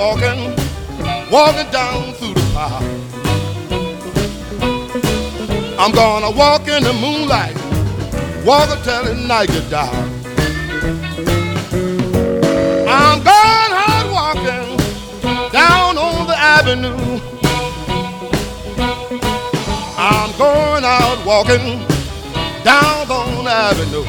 walking down through the park. I'm gonna walk in the moonlight, walk until the night gets dark. I'm going out walking down on the avenue. I'm going out walking down on the avenue.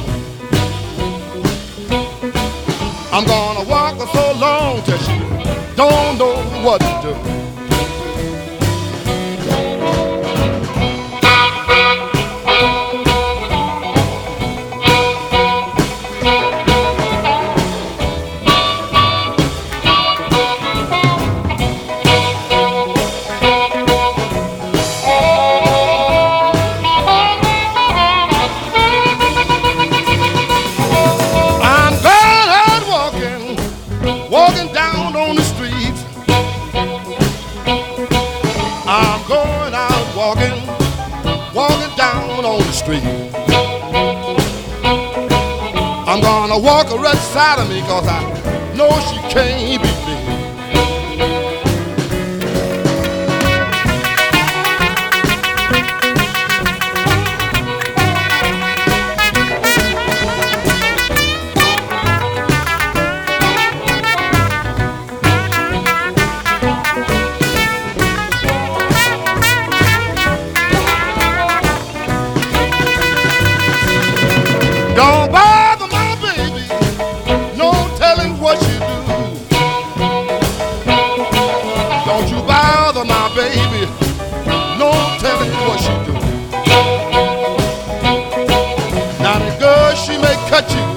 I'm gonna walk so long till she don't know what to do. Walking down on the street, I'm going out walking down on the street. I'm gonna walk her right side of me, 'cause I know she can't beat me. Don't bother my baby, no telling what you do. Don't you bother my baby, no telling what she do. Now the girl, she may cut you